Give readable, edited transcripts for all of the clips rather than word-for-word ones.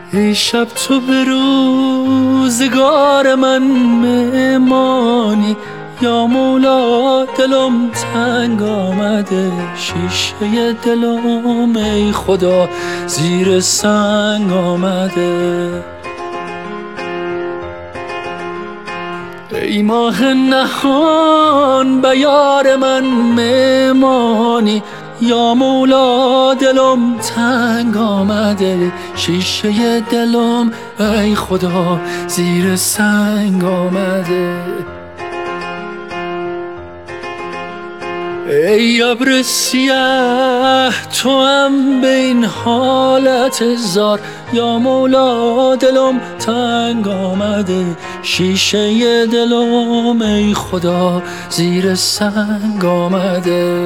ای شب تو به روزگار من مهمانی، یا مولا دلم تنگ آمده، شیشه دلم ای خدا زیر سنگ آمده. ای ماه نهان به یار من مهمانی، یا مولا دلم تنگ آمده، شیشه دلم ای خدا زیر سنگ آمده. ای ابر سیه تو هم به این حالت زار، یا مولا دلم تنگ آمده، شیشه دلم ای خدا زیر سنگ آمده.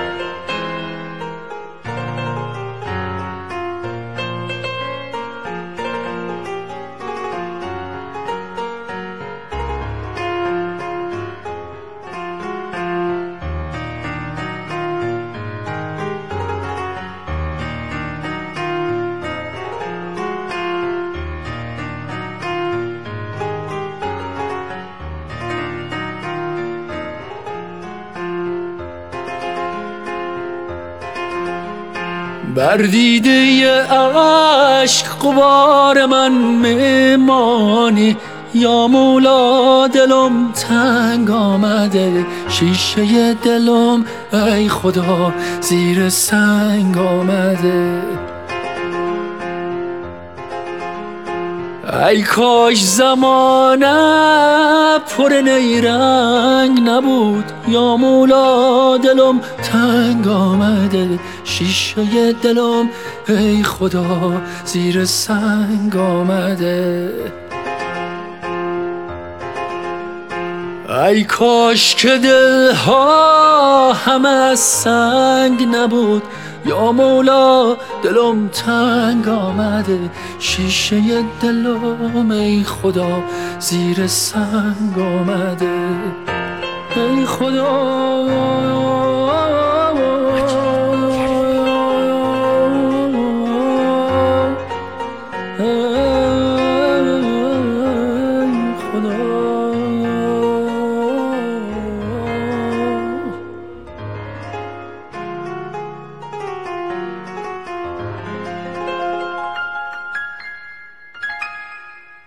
بر دیده عشق غبار من مهمانی، یا مولا دلم تنگ آمده، شیشه دلم ای خدا زیر سنگ آمده. ای کاش زمانه پر نیرنگ نبود، یا مولا دلم تنگ آمده، شیشه دلم ای خدا زیر سنگ آمده. ای کاش که دلها همه از سنگ نبود، یا مولا دلم تنگ آمده، شیشه دلم ای خدا زیر سنگ آمده. ای خدا